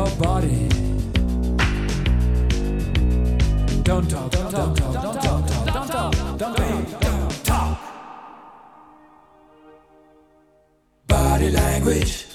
your body. Don't talk, don't talk, don't talk, don't talk, don't talk. Body language.